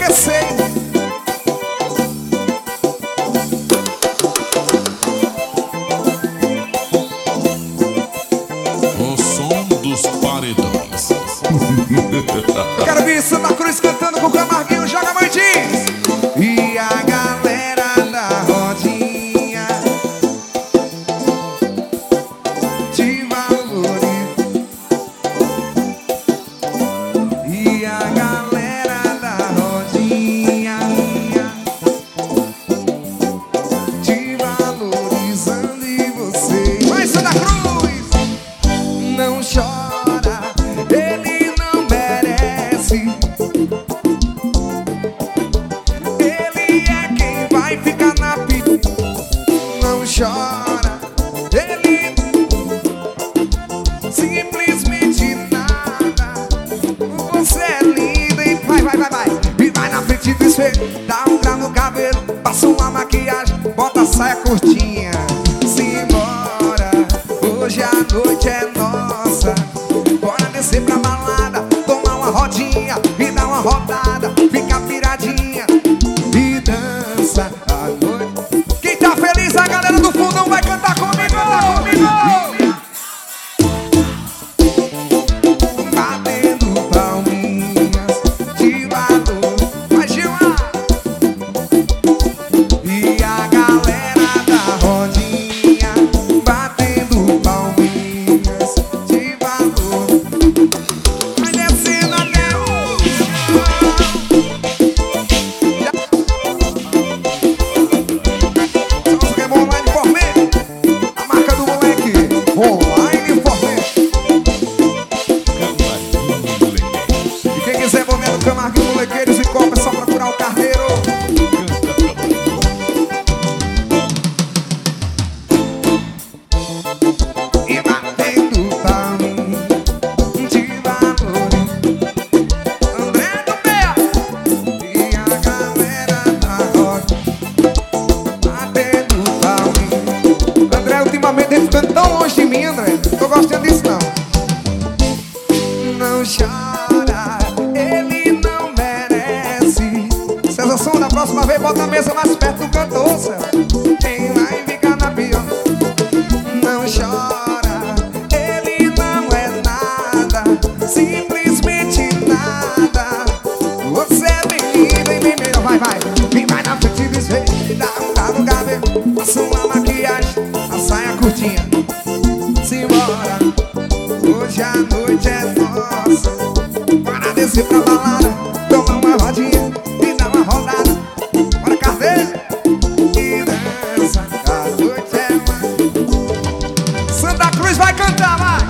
enlouquecer. O som dos paredões. Eu quero ver Santa Cruz cantando com o Camarguinho. Joga a mãe, diz. E a galera da rodinha te valoriza. E a galera da rodinha te valorizando e você. Vai, Santa Cruz! Não chora, ele não merece. Ele é quem vai ficar na pista. Não chora, ele simplesmente nada. Você é linda e vai. E vai na frente do espelho, dá um grau no cabelo, passa uma maquiagem, bota a saia curtinha. Simbora, hoje a noite é nossa. Bora descer pra balada, tomar uma rodinha e dar uma rodada, fica piradinha e dança a noite. Quem tá feliz, a galera do fundão vai cantar comigo. Batendo palminhas de valor. Vai, Gilmar! E a galera da rodinha batendo palminhas de valor. Vai descendo até o Só que é online Formen, a marca do moleque. Online Formen. E quem quiser boné do Camarguinho Molequeiros e Copa, é só procurar o Carneiro. E batendo palminho de valor. André do Meia e a galera da roda batendo palminho. André, ultimamente ele ficando tão longe de mim, André. Tô gostando disso não. Não chora, ele não merece. César Som, da próxima vez bota a mesa mais perto do cantor, César. Quem vai ficar na pior? Não chora, ele não é nada, simplesmente nada. Você é bem linda e bem melhor. Vai. E vai na frente do espelho, dá um grau no cabelo, passa uma maquiagem, a saia curtinha. Simbora, hoje a noite é nossa. Bora descer pra balada, tomar uma rodinha e dar uma rodada. Bora, Carneiro, e dança, a noite é mais. Santa Cruz vai cantar, vai!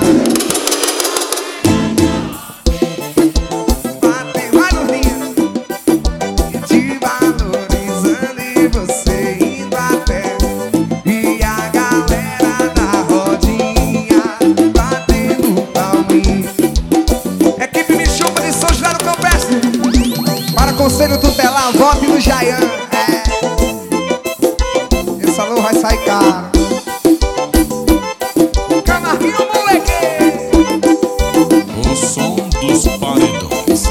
Vai, Lulinha, te valorizando e você indo até. E a galera da rodinha batendo palminho. Equipe Me Chupa de São José do Campestre. Para Conselho Tutelar, vote no Jayan. Esse salão vai sair caro. Camarguinho Moleque. O som dos paredões.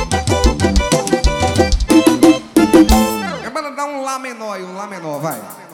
Dá um Lá menor aí, um Lá menor, vai.